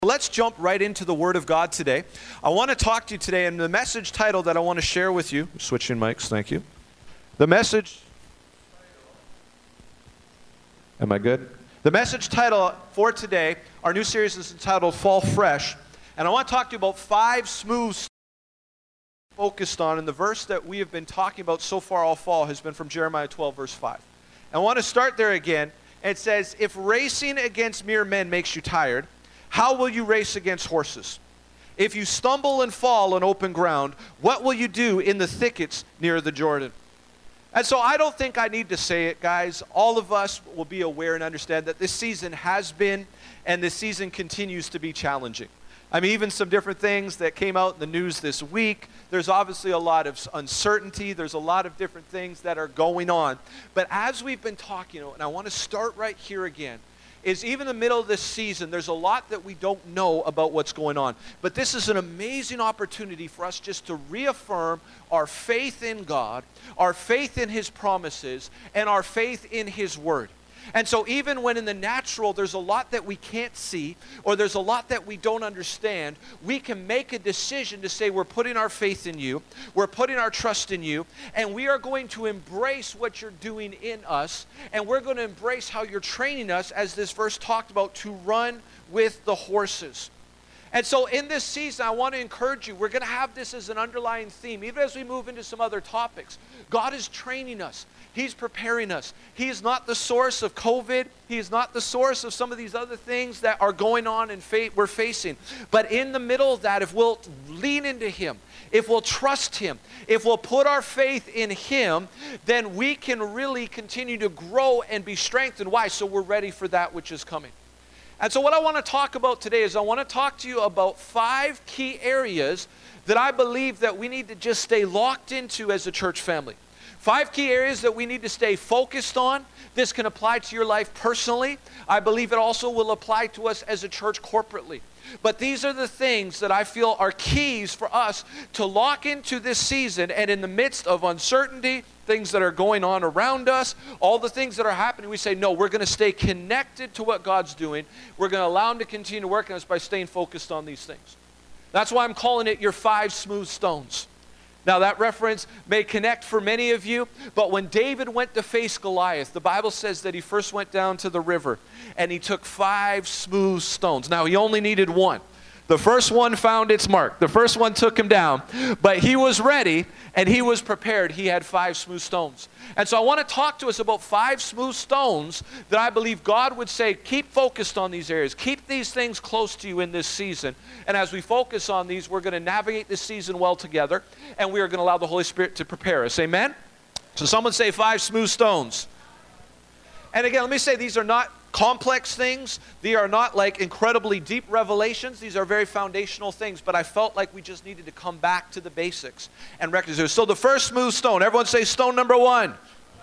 Let's jump right into the Word of God today. I want to talk to you today, and the message title that I want to share with you, switching mics, thank you. The message, am I good? The message title for today, our new series is entitled Fall Fresh, and I want to talk to you about 5 smooth steps focused on, and the verse that we have been talking about so far all fall has been from Jeremiah 12, verse 5. And I want to start there again. It says, if racing against mere men makes you tired, how will you race against horses? If you stumble and fall on open ground, what will you do in the thickets near the Jordan? And so I don't think I need to say it, guys. All of us will be aware and understand that this season has been, and this season continues to be challenging. I mean, even some different things that came out in the news this week. There's obviously a lot of uncertainty. There's a lot of different things that are going on. But as we've been talking, and I want to start right here again, is even in the middle of this season, there's a lot that we don't know about what's going on. But this is an amazing opportunity for us just to reaffirm our faith in God, our faith in His promises, and our faith in His Word. And so even when in the natural there's a lot that we can't see, or there's a lot that we don't understand, we can make a decision to say we're putting our faith in you, we're putting our trust in you, and we are going to embrace what you're doing in us, and we're going to embrace how you're training us, as this verse talked about, to run with the horses. And so in this season, I want to encourage you, we're going to have this as an underlying theme, even as we move into some other topics. God is training us. He's preparing us. He is not the source of COVID. He is not the source of some of these other things that are going on and we're facing. But in the middle of that, if we'll lean into Him, if we'll trust Him, if we'll put our faith in Him, then we can really continue to grow and be strengthened. Why? So we're ready for that which is coming. And so what I want to talk about today is I want to talk to you about 5 key areas that I believe that we need to just stay locked into as a church family. 5 key areas that we need to stay focused on. This can apply to your life personally. I believe it also will apply to us as a church corporately. But these are the things that I feel are keys for us to lock into this season, and in the midst of uncertainty, things that are going on around us, all the things that are happening, we say, no, we're going to stay connected to what God's doing. We're going to allow Him to continue to work on us by staying focused on these things. That's why I'm calling it your 5 smooth stones. Now that reference may connect for many of you, but when David went to face Goliath, the Bible says that he first went down to the river and he took 5 smooth stones. Now he only needed 1. The first one found its mark. The first one took him down, but he was ready and he was prepared. He had 5 smooth stones. And so I want to talk to us about 5 smooth stones that I believe God would say, keep focused on these areas. Keep these things close to you in this season. And as we focus on these, we're going to navigate this season well together, and we are going to allow the Holy Spirit to prepare us. Amen? So someone say 5 smooth stones. And again, let me say these are not complex things. They are not like incredibly deep revelations. These are very foundational things, but I felt like we just needed to come back to the basics and recognize it. So the first smooth stone, everyone say stone number 1.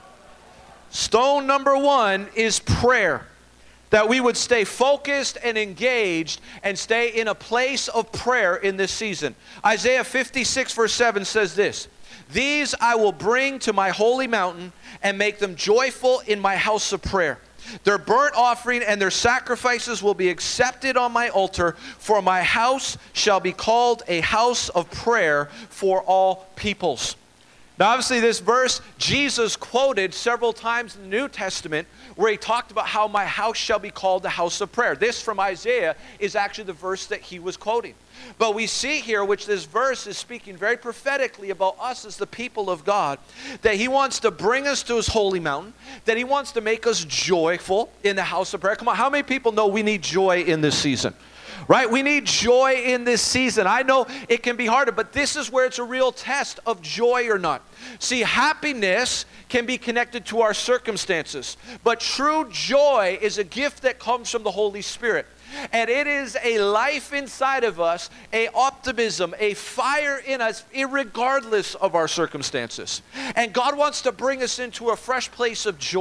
Stone number 1 is prayer. That we would stay focused and engaged and stay in a place of prayer in this season. Isaiah 56 verse 7 says this, "These I will bring to my holy mountain and make them joyful in my house of prayer. Their burnt offering and their sacrifices will be accepted on my altar, for my house shall be called a house of prayer for all peoples." Now obviously this verse Jesus quoted several times in the New Testament, where He talked about how my house shall be called the house of prayer. This from Isaiah is actually the verse that he was quoting. But we see here, which this verse is speaking very prophetically about us as the people of God, that He wants to bring us to His holy mountain, that He wants to make us joyful in the house of prayer. Come on, how many people know we need joy in this season? Right? We need joy in this season. I know it can be harder, but this is where it's a real test of joy or not. See, happiness can be connected to our circumstances, but true joy is a gift that comes from the Holy Spirit. And it is a life inside of us, a optimism, a fire in us, irregardless of our circumstances. And God wants to bring us into a fresh place of joy.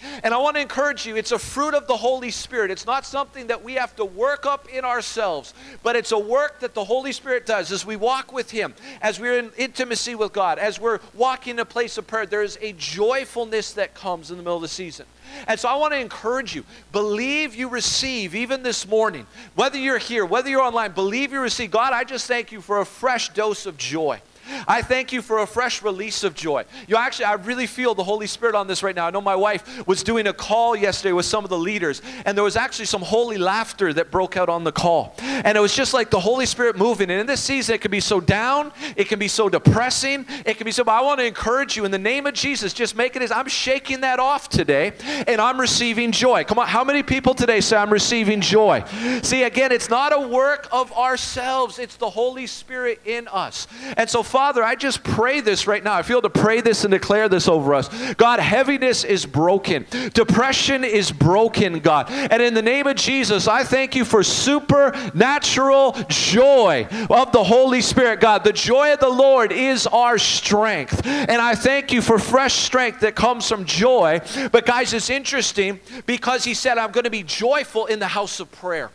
And I want to encourage you, it's a fruit of the Holy Spirit. It's not something that we have to work up in ourselves, but it's a work that the Holy Spirit does as we walk with Him, as we're in intimacy with God, as we're walking in a place of prayer. There is a joyfulness that comes in the middle of the season. And so I want to encourage you, believe you receive, even this morning, whether you're here, whether you're online, believe you receive. God, I just thank you for a fresh dose of joy. I thank you for a fresh release of joy. I really feel the Holy Spirit on this right now. I know my wife was doing a call yesterday with some of the leaders, and there was actually some holy laughter that broke out on the call. And it was just like the Holy Spirit moving. And in this season, it can be so down, it can be so depressing, it can be so, but I want to encourage you in the name of Jesus, just make it as, I'm shaking that off today, and I'm receiving joy. Come on, how many people today say, I'm receiving joy? See, again, it's not a work of ourselves, it's the Holy Spirit in us. And so, Father, I just pray this right now. I feel to pray this and declare this over us. God, heaviness is broken. Depression is broken, God. And in the name of Jesus, I thank you for supernatural joy of the Holy Spirit, God. The joy of the Lord is our strength. And I thank you for fresh strength that comes from joy. But guys, it's interesting because He said, I'm going to be joyful in the house of prayer.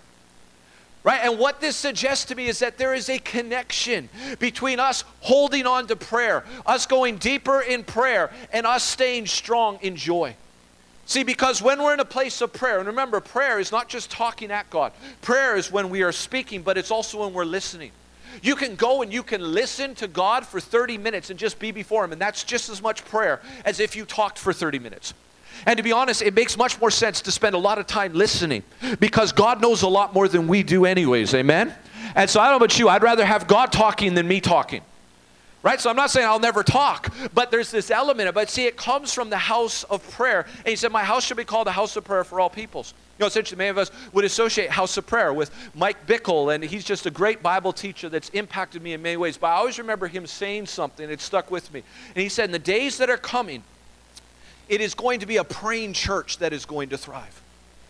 Right? And what this suggests to me is that there is a connection between us holding on to prayer, us going deeper in prayer, and us staying strong in joy. See, because when we're in a place of prayer, and remember, prayer is not just talking at God. Prayer is when we are speaking, but it's also when we're listening. You can go and you can listen to God for 30 minutes and just be before Him, and that's just as much prayer as if you talked for 30 minutes. And to be honest, it makes much more sense to spend a lot of time listening because God knows a lot more than we do anyways, amen? And so I don't know about you, I'd rather have God talking than me talking. Right? So I'm not saying I'll never talk, but there's this element of it. But see, it comes from the house of prayer. And He said, my house should be called a house of prayer for all peoples. You know, it's interesting, many of us would associate house of prayer with Mike Bickle, and he's just a great Bible teacher that's impacted me in many ways. But I always remember him saying something, it stuck with me. And he said, in the days that are coming, it is going to be a praying church that is going to thrive.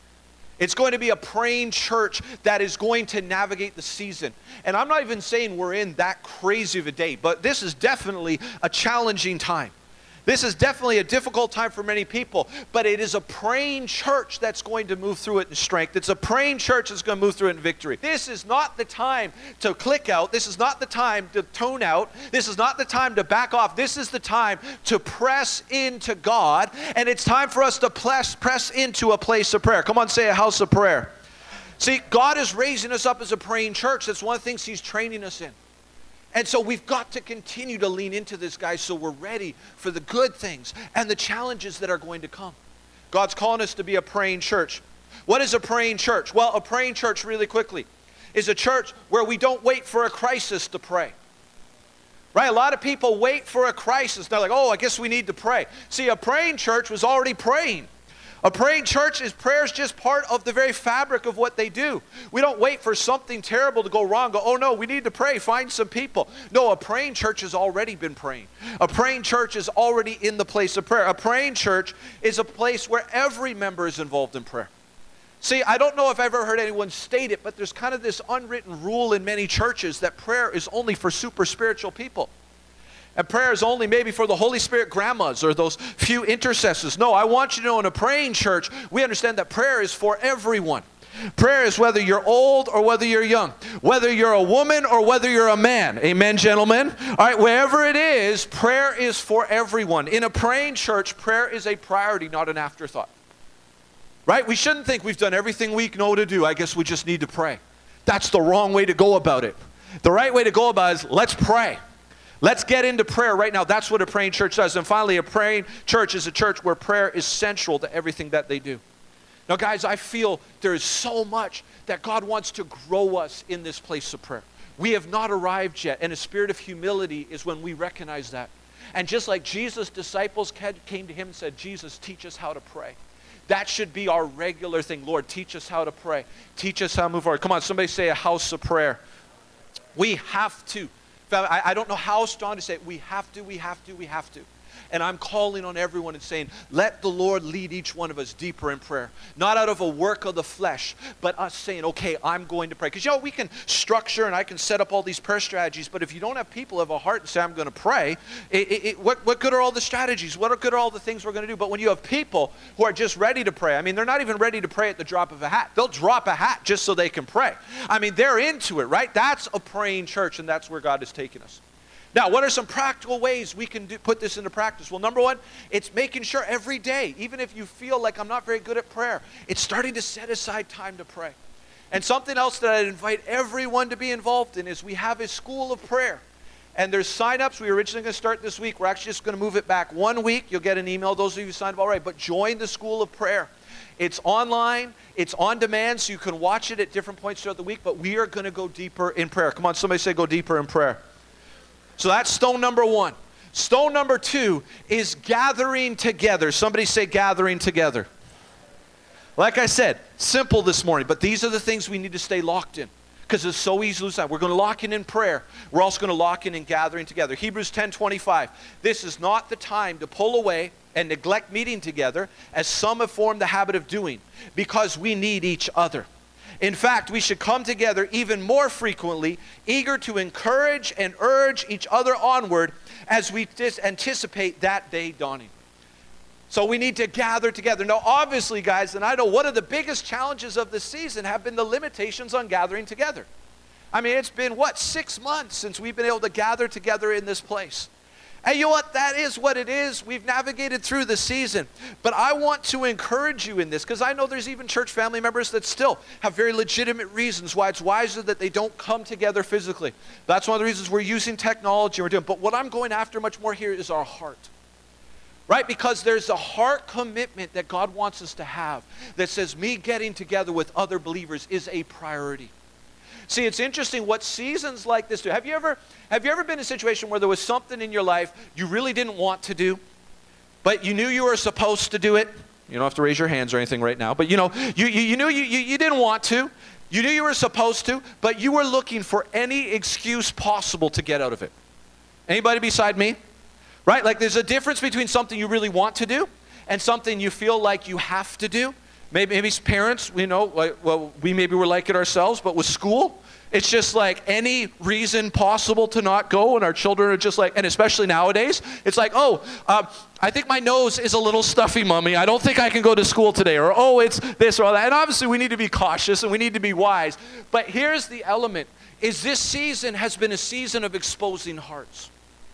It's going to be a praying church that is going to navigate the season. And I'm not even saying we're in that crazy of a day, but this is definitely a challenging time. This is definitely a difficult time for many people, but it is a praying church that's going to move through it in strength. It's a praying church that's going to move through it in victory. This is not the time to click out. This is not the time to tone out. This is not the time to back off. This is the time to press into God, and it's time for us to press into a place of prayer. Come on, say a house of prayer. See, God is raising us up as a praying church. That's one of the things He's training us in. And so we've got to continue to lean into this, guys, so we're ready for the good things and the challenges that are going to come. God's calling us to be a praying church. What is a praying church? Well, a praying church, really quickly, is a church where we don't wait for a crisis to pray. Right? A lot of people wait for a crisis. They're like, oh, I guess we need to pray. See, a praying church was already praying. A praying church is prayer is just part of the very fabric of what they do. We don't wait for something terrible to go wrong. Go, oh no, we need to pray. Find some people. No, a praying church has already been praying. A praying church is already in the place of prayer. A praying church is a place where every member is involved in prayer. See, I don't know if I've ever heard anyone state it, but there's kind of this unwritten rule in many churches that prayer is only for super spiritual people. And prayer is only maybe for the Holy Spirit grandmas or those few intercessors. No, I want you to know in a praying church, we understand that prayer is for everyone. Prayer is whether you're old or whether you're young, whether you're a woman or whether you're a man. Amen, gentlemen? All right, wherever it is, prayer is for everyone. In a praying church, prayer is a priority, not an afterthought. Right? We shouldn't think we've done everything we know to do. I guess we just need to pray. That's the wrong way to go about it. The right way to go about it is let's pray. Let's get into prayer right now. That's what a praying church does. And finally, a praying church is a church where prayer is central to everything that they do. Now, guys, I feel there is so much that God wants to grow us in this place of prayer. We have not arrived yet, and a spirit of humility is when we recognize that. And just like Jesus' disciples came to Him and said, Jesus, teach us how to pray. That should be our regular thing. Lord, teach us how to pray. Teach us how to move forward. Come on, somebody say a house of prayer. We have to. I don't know how strong to say it. We have to. And I'm calling on everyone and saying, let the Lord lead each one of us deeper in prayer. Not out of a work of the flesh, but us saying, okay, I'm going to pray. Because, we can structure and I can set up all these prayer strategies, but if you don't have people have a heart and say, I'm going to pray, what good are all the strategies? What good are all the things we're going to do? But when you have people who are just ready to pray, they're not even ready to pray at the drop of a hat. They'll drop a hat just so they can pray. They're into it, right? That's a praying church, and that's where God is taking us. Now, what are some practical ways we can put this into practice? Well, number one, it's making sure every day, even if you feel like I'm not very good at prayer, it's starting to set aside time to pray. And something else that I'd invite everyone to be involved in is we have a school of prayer. And there's sign-ups. We were originally going to start this week. We're actually just going to move it back 1 week. You'll get an email. Those of you who signed up already. But join the school of prayer. It's online. It's on demand, so you can watch it at different points throughout the week. But we are going to go deeper in prayer. Come on, somebody say go deeper in prayer. So that's stone number one. Stone number two is gathering together. Somebody say gathering together. Like I said, simple this morning. But these are the things we need to stay locked in. Because it's so easy to lose that. We're going to lock in prayer. We're also going to lock in gathering together. Hebrews 10:25. This is not the time to pull away and neglect meeting together, as some have formed the habit of doing, because we need each other. In fact, we should come together even more frequently, eager to encourage and urge each other onward as we anticipate that day dawning. So we need to gather together. Now, obviously, guys, and I know one of the biggest challenges of this season have been the limitations on gathering together. It's been, 6 months since we've been able to gather together in this place. And you know what? That is what it is. We've navigated through the season. But I want to encourage you in this, because I know there's even church family members that still have very legitimate reasons why it's wiser that they don't come together physically. That's one of the reasons we're using technology. But what I'm going after much more here is our heart. Right? Because there's a heart commitment that God wants us to have that says me getting together with other believers is a priority. See, it's interesting what seasons like this do. Have you ever been in a situation where there was something in your life you really didn't want to do, but you knew you were supposed to do it? You don't have to raise your hands or anything right now, but you knew you didn't want to. You knew you were supposed to, but you were looking for any excuse possible to get out of it. Anybody beside me? Right? Like there's a difference between something you really want to do and something you feel like you have to do. Maybe parents, we maybe were like it ourselves, but with school, it's just like any reason possible to not go, and our children are just like, and especially nowadays, it's like, I think my nose is a little stuffy, Mommy. I don't think I can go to school today, or it's this or all that. And obviously we need to be cautious and we need to be wise. But here's the element, is this season has been a season of exposing hearts.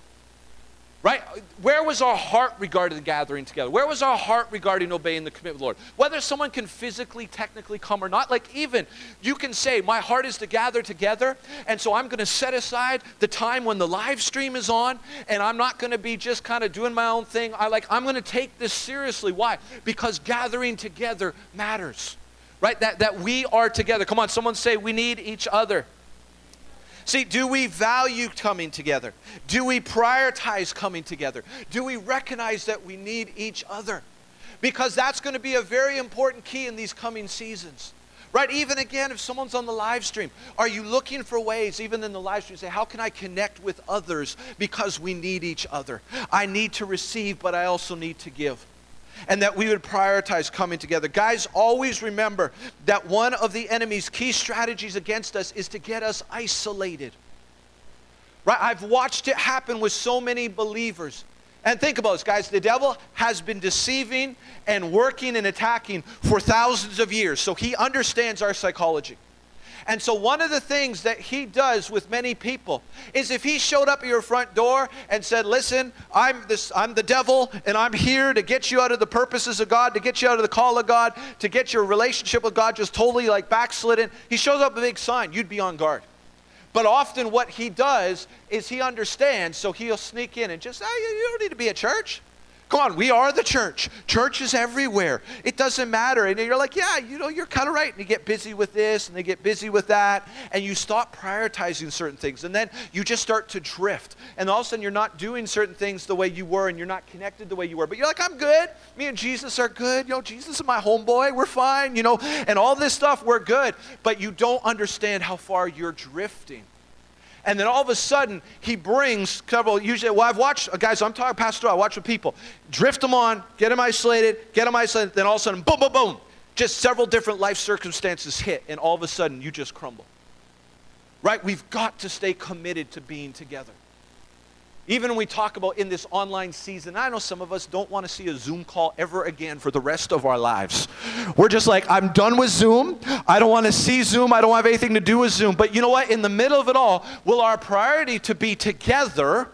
Right? Where was our heart regarding gathering together? Where was our heart regarding obeying the commitment of the Lord? Whether someone can physically, technically come or not, like even you can say, my heart is to gather together, and so I'm going to set aside the time when the live stream is on, and I'm not going to be just kind of doing my own thing. I'm going to take this seriously. Why? Because gathering together matters. Right? That we are together. Come on, someone say we need each other. See, do we value coming together? Do we prioritize coming together? Do we recognize that we need each other? Because that's going to be a very important key in these coming seasons. Right? Even again, if someone's on the live stream, are you looking for ways, even in the live stream, say, how can I connect with others? Because we need each other. I need to receive, but I also need to give. And that we would prioritize coming together. Guys, always remember that one of the enemy's key strategies against us is to get us isolated. Right? I've watched it happen with so many believers. And think about this, guys. The devil has been deceiving and working and attacking for thousands of years. So he understands our psychology. And so one of the things that he does with many people is if he showed up at your front door and said, listen, I'm the devil, and I'm here to get you out of the purposes of God, to get you out of the call of God, to get your relationship with God just totally like backslidden. He shows up with a big sign. You'd be on guard. But often what he does is he understands, so he'll sneak in and just, you don't need to be at church. Come on, we are the church. Church is everywhere. It doesn't matter. And you're like, yeah, you're kind of right. And you get busy with this and they get busy with that. And you stop prioritizing certain things. And then you just start to drift. And all of a sudden you're not doing certain things the way you were and you're not connected the way you were. But you're like, I'm good. Me and Jesus are good. Jesus is my homeboy. We're fine. And all this stuff, we're good. But you don't understand how far you're drifting. And then all of a sudden, he brings several, usually, well, I've watched, guys, I'm talking pastoral, I watch with people, drift them on, get them isolated, then all of a sudden, boom, boom, boom, just several different life circumstances hit, and all of a sudden, you just crumble. Right? We've got to stay committed to being together. Even when we talk about in this online season, I know some of us don't want to see a Zoom call ever again for the rest of our lives. We're just like, I'm done with Zoom. I don't want to see Zoom. I don't have anything to do with Zoom. But you know what? In the middle of it all, will our priority to be together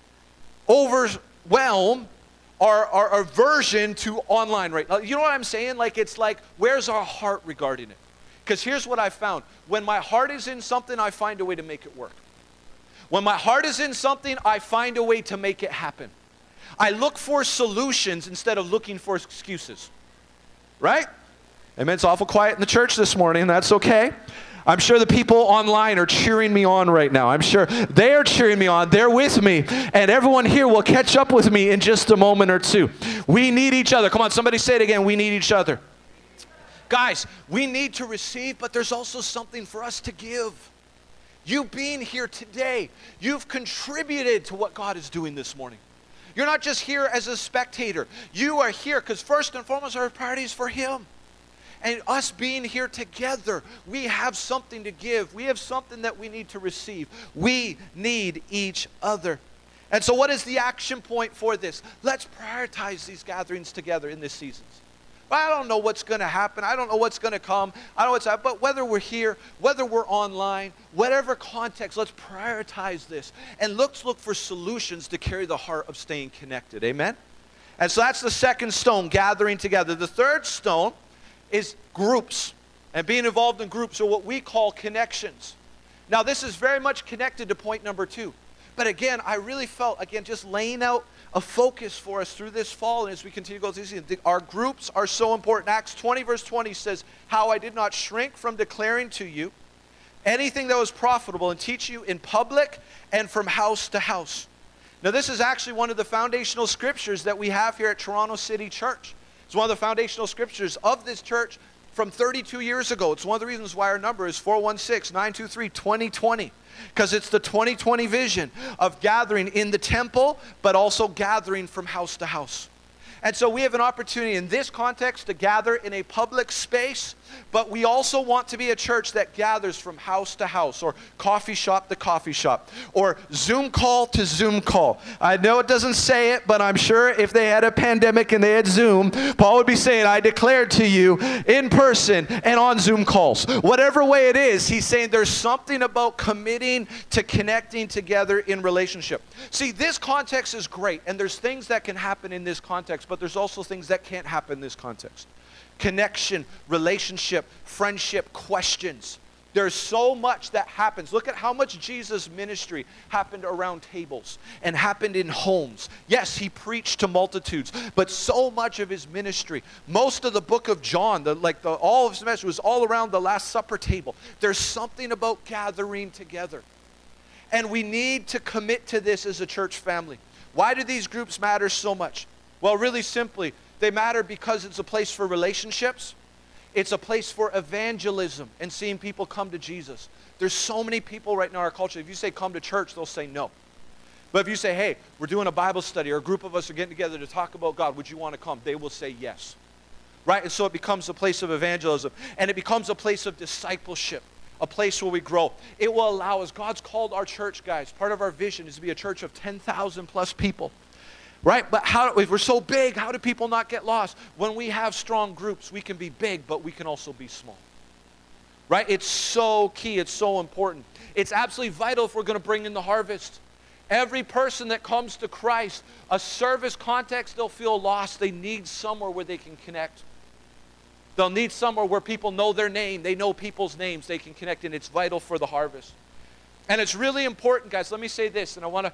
overwhelm our aversion to online right now? You know what I'm saying? Like, it's like, where's our heart regarding it? Because here's what I found. When my heart is in something, I find a way to make it work. When my heart is in something, I find a way to make it happen. I look for solutions instead of looking for excuses. Right? Amen. It's awful quiet in the church this morning. That's okay. I'm sure the people online are cheering me on right now. I'm sure they are cheering me on. They're with me. And everyone here will catch up with me in just a moment or two. We need each other. Come on, somebody say it again. We need each other. Guys, we need to receive, but there's also something for us to give. You being here today, you've contributed to what God is doing this morning. You're not just here as a spectator. You are here because first and foremost, our priority is for Him. And us being here together, we have something to give. We have something that we need to receive. We need each other. And so what is the action point for this? Let's prioritize these gatherings together in this season. I don't know what's going to happen. I don't know what's going to come. I don't know what's happening. But whether we're here, whether we're online, whatever context, let's prioritize this. And let's look for solutions to carry the heart of staying connected. Amen? And so that's the second stone, gathering together. The third stone is groups. And being involved in groups are what we call connections. Now, this is very much connected to point number 2. But again, I really felt, again, just laying out a focus for us through this fall and as we continue to go through this season. Our groups are so important. Acts 20 verse 20 says, how I did not shrink from declaring to you anything that was profitable and teach you in public and from house to house. Now this is actually one of the foundational scriptures that we have here at Toronto City Church. It's one of the foundational scriptures of this church from 32 years ago. It's one of the reasons why our number is 416-923-2020. Because it's the 2020 vision of gathering in the temple, but also gathering from house to house. And so we have an opportunity in this context to gather in a public space, but we also want to be a church that gathers from house to house, or coffee shop to coffee shop, or Zoom call to Zoom call. I know it doesn't say it, but I'm sure if they had a pandemic and they had Zoom, Paul would be saying, I declared to you in person and on Zoom calls. Whatever way it is, he's saying there's something about committing to connecting together in relationship. See, this context is great, and there's things that can happen in this context, but there's also things that can't happen in this context. Connection, relationship, friendship, questions. There's so much that happens. Look at how much Jesus' ministry happened around tables and happened in homes. Yes, he preached to multitudes, but so much of his ministry, most of the book of John, all of his message was all around the Last Supper table. There's something about gathering together. And we need to commit to this as a church family. Why do these groups matter so much? Well, really simply, they matter because it's a place for relationships. It's a place for evangelism and seeing people come to Jesus. There's so many people right now in our culture, if you say come to church, they'll say no. But if you say, hey, we're doing a Bible study, or a group of us are getting together to talk about God, would you want to come? They will say yes. Right? And so it becomes a place of evangelism. And it becomes a place of discipleship, a place where we grow. It will allow us. God's called our church, guys. Part of our vision is to be a church of 10,000 plus people. Right? But if we're so big, how do people not get lost? When we have strong groups, we can be big, but we can also be small. Right? It's so key. It's so important. It's absolutely vital if we're going to bring in the harvest. Every person that comes to Christ, a service context, they'll feel lost. They need somewhere where they can connect. They'll need somewhere where people know their name. They know people's names. They can connect, and it's vital for the harvest. And it's really important, guys. Let me say this, and I want to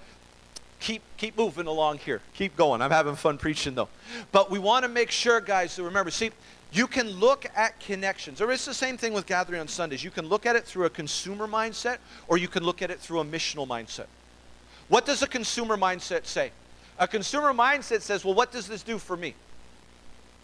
keep moving along here. Keep going. I'm having fun preaching, though. But we want to make sure, guys, to remember, see, you can look at connections. Or it's the same thing with gathering on Sundays. You can look at it through a consumer mindset, or you can look at it through a missional mindset. What does a consumer mindset say? A consumer mindset says, well, what does this do for me?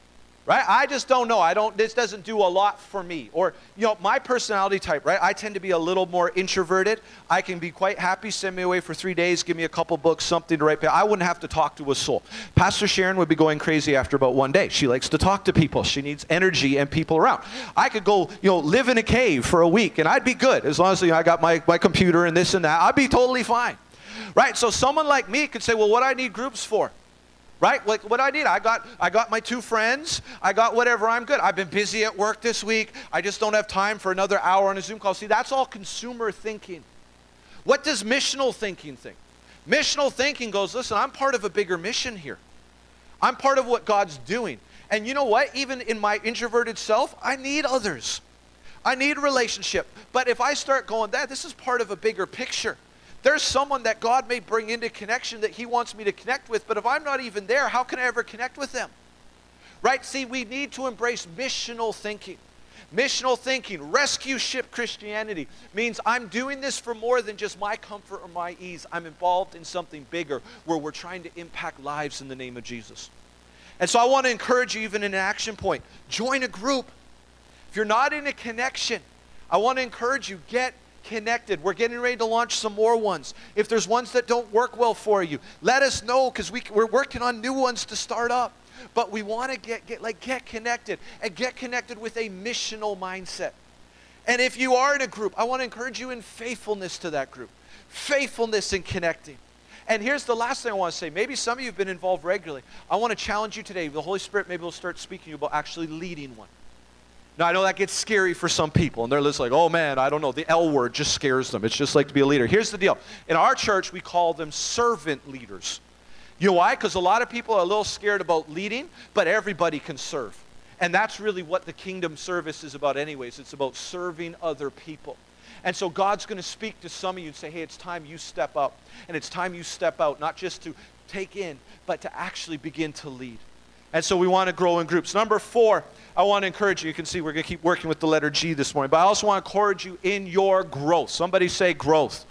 Right? I just don't know. This doesn't do a lot for me. Or, my personality type, right? I tend to be a little more introverted. I can be quite happy, send me away for 3 days, give me a couple books, something to write. I wouldn't have to talk to a soul. Pastor Sharon would be going crazy after about 1 day. She likes to talk to people. She needs energy and people around. I could go, live in a cave for a week, and I'd be good. As long as I got my computer and this and that, I'd be totally fine. Right? So someone like me could say, well, what do I need groups for? Right? Like what I need, I got my 2 friends, I got whatever, I'm good. I've been busy at work this week, I just don't have time for another hour on a Zoom call. See, that's all consumer thinking. What does missional thinking think? Missional thinking goes, listen, I'm part of a bigger mission here. I'm part of what God's doing. And you know what? Even in my introverted self, I need others. I need relationship. But if I start going, this is part of a bigger picture. There's someone that God may bring into connection that he wants me to connect with, but if I'm not even there, how can I ever connect with them? Right? See, we need to embrace missional thinking. Missional thinking, rescue ship Christianity, means I'm doing this for more than just my comfort or my ease. I'm involved in something bigger where we're trying to impact lives in the name of Jesus. And so I want to encourage you, even in an action point, join a group. If you're not in a connection, I want to encourage you, get connected. We're getting ready to launch some more ones. If there's ones that don't work well for you, let us know, because we're working on new ones to start up. But we want to get connected, and get connected with a missional mindset. And if you are in a group, I want to encourage you in faithfulness to that group. Faithfulness in connecting. And here's the last thing I want to say. Maybe some of you have been involved regularly. I want to challenge you today. The Holy Spirit maybe will start speaking to you about actually leading one. Now, I know that gets scary for some people, and they're just like, oh man, I don't know. The L word just scares them. It's just like to be a leader. Here's the deal. In our church, we call them servant leaders. You know why? Because a lot of people are a little scared about leading, but everybody can serve. And that's really what the kingdom service is about anyways. It's about serving other people. And so God's going to speak to some of you and say, hey, it's time you step up. And it's time you step out, not just to take in, but to actually begin to lead. And so we want to grow in groups. Number 4, I want to encourage you. You can see we're going to keep working with the letter G this morning. But I also want to encourage you in your growth. Somebody say growth.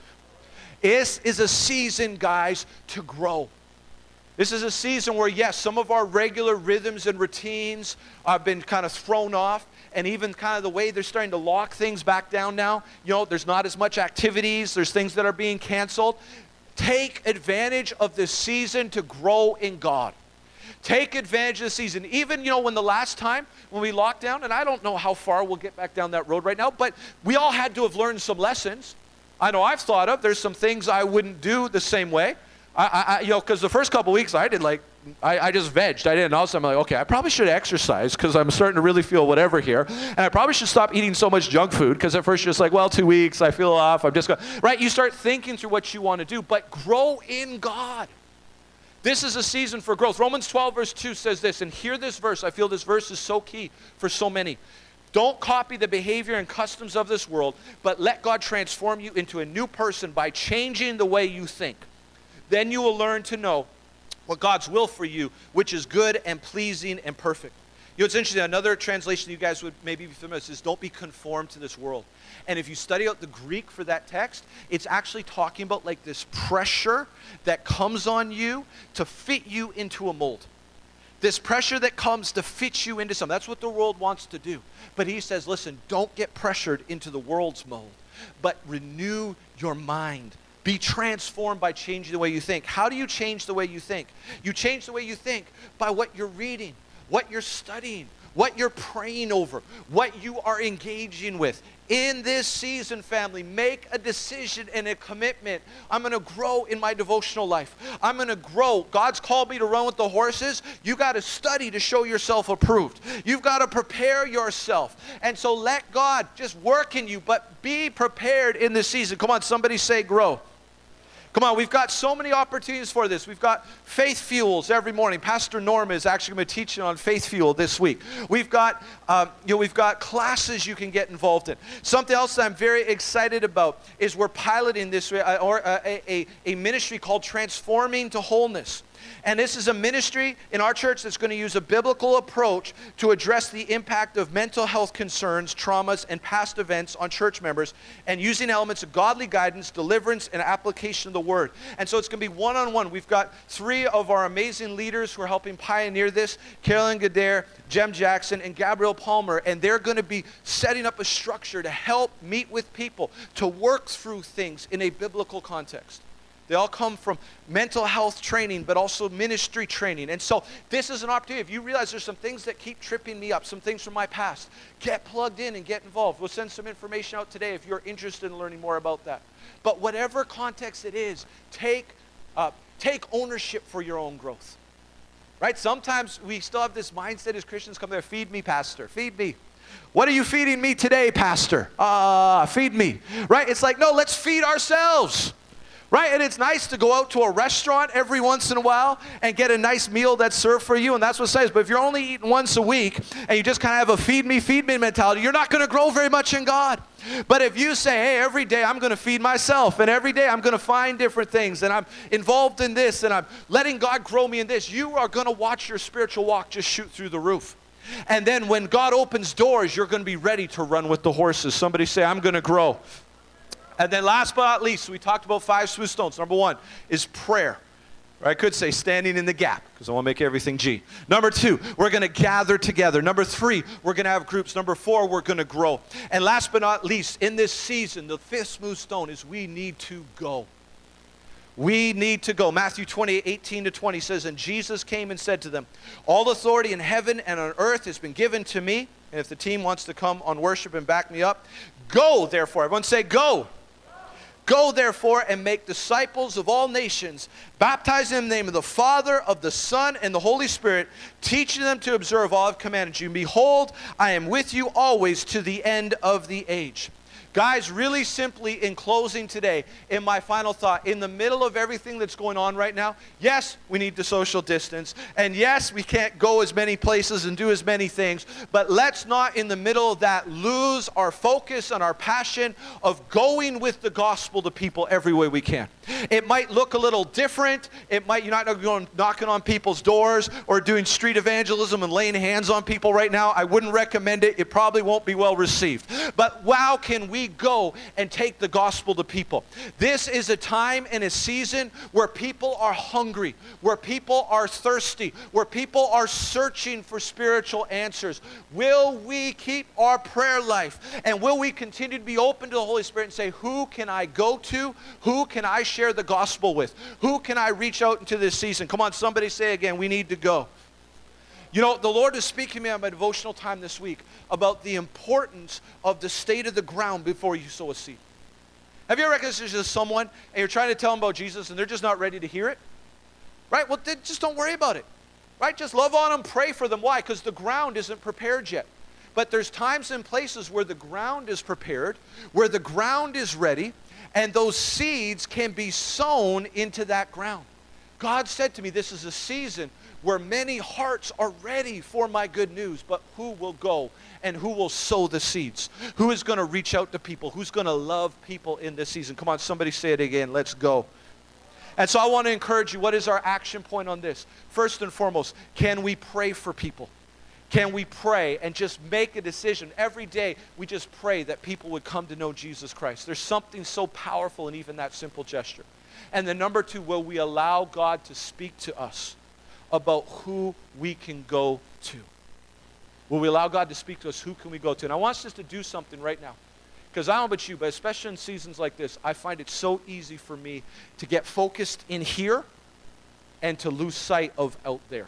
This is a season, guys, to grow. This is a season where, yes, some of our regular rhythms and routines have been kind of thrown off. And even kind of the way they're starting to lock things back down now. There's not as much activities. There's things that are being canceled. Take advantage of this season to grow in God. Take advantage of the season. Even, when the last time when we locked down, and I don't know how far we'll get back down that road right now, but we all had to have learned some lessons. I know I've thought of, there's some things I wouldn't do the same way. Because the first couple weeks I did I just vegged. I didn't. Also, I'm like, okay, I probably should exercise because I'm starting to really feel whatever here. And I probably should stop eating so much junk food because at first you're just like, well, 2 weeks, I feel off. I'm just going, right? You start thinking through what you want to do, but grow in God. This is a season for growth. Romans 12 verse 2 says this, and hear this verse. I feel this verse is so key for so many. Don't copy the behavior and customs of this world, but let God transform you into a new person by changing the way you think. Then you will learn to know what God's will for you, which is good and pleasing and perfect. It's interesting. Another translation you guys would maybe be familiar with is don't be conformed to this world. And if you study out the Greek for that text, it's actually talking about like this pressure that comes on you to fit you into a mold. This pressure that comes to fit you into something. That's what the world wants to do. But he says, listen, don't get pressured into the world's mold, but renew your mind. Be transformed by changing the way you think. How do you change the way you think? You change the way you think by what you're reading, what you're studying, what you're praying over, what you are engaging with. In this season, family, make a decision and a commitment. I'm going to grow in my devotional life. I'm going to grow. God's called me to run with the horses. You got to study to show yourself approved. You've got to prepare yourself. And so let God just work in you, but be prepared in this season. Come on, somebody say grow. Come on, we've got so many opportunities for this. We've got faith fuels every morning. Pastor Norma is actually going to be teaching on faith fuel this week. We've got, we've got classes you can get involved in. Something else that I'm very excited about is we're piloting this a ministry called Transforming to Wholeness. And this is a ministry in our church that's going to use a biblical approach to address the impact of mental health concerns, traumas, and past events on church members, and using elements of godly guidance, deliverance, and application of the word. And so it's going to be one-on-one. We've got 3 of our amazing leaders who are helping pioneer this, Carolyn Gadare, Jem Jackson, and Gabrielle Palmer, and they're going to be setting up a structure to help meet with people, to work through things in a biblical context. They all come from mental health training, but also ministry training. And so this is an opportunity. If you realize there's some things that keep tripping me up, some things from my past, get plugged in and get involved. We'll send some information out today if you're interested in learning more about that. But whatever context it is, take ownership for your own growth. Right? Sometimes we still have this mindset as Christians, come there, feed me, pastor, feed me. What are you feeding me today, pastor? Feed me. Right? It's like, no, let's feed ourselves. Right? And it's nice to go out to a restaurant every once in a while and get a nice meal that's served for you, and that's what it says. But if you're only eating once a week and you just kind of have a feed me mentality, you're not going to grow very much in God. But if you say, hey, every day I'm going to feed myself, and every day I'm going to find different things, and I'm involved in this, and I'm letting God grow me in this, you are going to watch your spiritual walk just shoot through the roof. And then when God opens doors, you're going to be ready to run with the horses. Somebody say, I'm going to grow. And then last but not least, we talked about 5 smooth stones. Number 1 is prayer. Or I could say standing in the gap, because I want to make everything G. Number 2, we're going to gather together. Number 3, we're going to have groups. Number 4, we're going to grow. And last but not least, in this season, the 5th smooth stone is we need to go. We need to go. Matthew 28:18-20 says, and Jesus came and said to them, all authority in heaven and on earth has been given to me. And if the team wants to come on worship and back me up, go therefore. Everyone say go. Go therefore and make disciples of all nations, baptizing them in the name of the Father, of the Son, and the Holy Spirit, teaching them to observe all I've commanded you. And behold, I am with you always to the end of the age. Guys, really simply in closing today, in my final thought, in the middle of everything that's going on right now, yes, we need to social distance, and yes, we can't go as many places and do as many things, but let's not in the middle of that lose our focus and our passion of going with the gospel to people every way we can. It might look a little different. It might, you're not going knocking on people's doors or doing street evangelism and laying hands on people right now. I wouldn't recommend it. It probably won't be well received. But wow, can we go and take the gospel to people? This is a time and a season where people are hungry, where people are thirsty, where people are searching for spiritual answers. Will we keep our prayer life? And will we continue to be open to the Holy Spirit and say, who can I go to? Who can I share the gospel with? Who can I reach out into this season? Come on, somebody say again, we need to go. You know, the Lord is speaking to me on my devotional time this week about the importance of the state of the ground before you sow a seed. Have you ever recognized there's someone and you're trying to tell them about Jesus and they're just not ready to hear it? Right? Well, just don't worry about it. Right? Just love on them, pray for them. Why? Because the ground isn't prepared yet. But there's times and places where the ground is prepared, where the ground is ready, and those seeds can be sown into that ground. God said to me, this is a season where many hearts are ready for my good news, but who will go and who will sow the seeds? Who is going to reach out to people? Who's going to love people in this season? Come on, somebody say it again. Let's go. And so I want to encourage you, what is our action point on this? First and foremost, can we pray for people? Can we pray and just make a decision? Every day, we just pray that people would come to know Jesus Christ. There's something so powerful in even that simple gesture. And then number 2, will we allow God to speak to us about who we can go to? Will we allow God to speak to us? Who can we go to? And I want us just to do something right now. Because I don't know about you, but especially in seasons like this, I find it so easy for me to get focused in here and to lose sight of out there.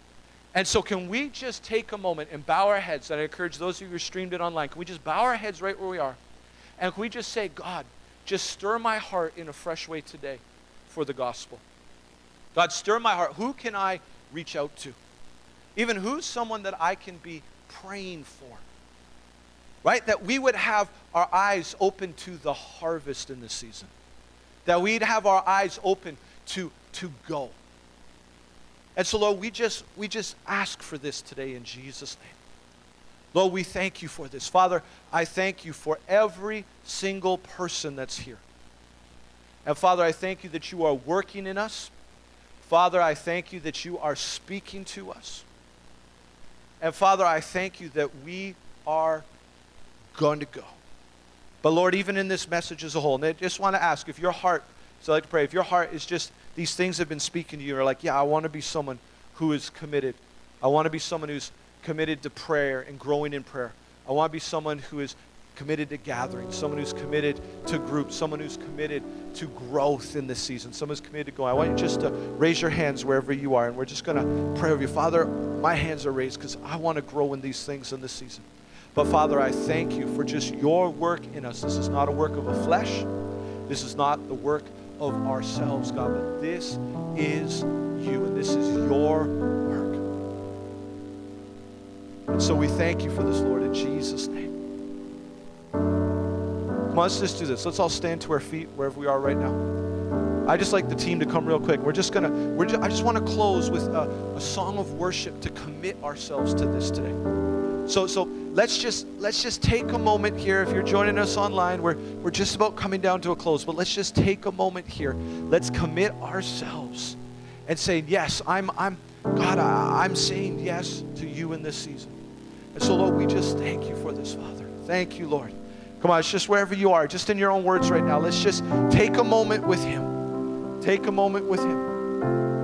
And so can we just take a moment and bow our heads? And I encourage those of you who streamed it online, can we just bow our heads right where we are? And can we just say, God, just stir my heart in a fresh way today for the gospel. God, stir my heart. Who can I reach out to? Even who's someone that I can be praying for? Right? That we would have our eyes open to the harvest in this season. That we'd have our eyes open to go. And so, Lord, we just ask for this today in Jesus' name. Lord, we thank you for this. Father, I thank you for every single person that's here. And Father, I thank you that you are working in us. Father, I thank you that you are speaking to us. And Father, I thank you that we are going to go. But Lord, even in this message as a whole, and I just want to ask if your heart, so I'd like to pray, if your heart is just, these things have been speaking to you, or like, yeah, I want to be someone who is committed. I want to be someone who's committed to prayer and growing in prayer. I want to be someone who is committed to gathering, someone who's committed to groups, someone who's committed to growth in this season, someone who's committed to going. I want you just to raise your hands wherever you are, and we're just going to pray over you. Father, my hands are raised because I want to grow in these things in this season. But Father, I thank you for just your work in us. This is not a work of the flesh. This is not the work of ourselves, God, but this is you, and this is your work. And so we thank you for this, Lord, in Jesus' name. Come on, let's just do this. Let's all stand to our feet wherever we are right now. I just like the team to come real quick. I just want to close with a song of worship to commit ourselves to this today. So let's just take a moment here. If you're joining us online, we're just about coming down to a close, but let's just take a moment here. Let's commit ourselves and say, yes, I'm saying yes to you in this season. And so, Lord, we just thank you for this, Father. Thank you, Lord. Come on, it's just wherever you are, just in your own words right now. Let's just take a moment with him. Take a moment with him.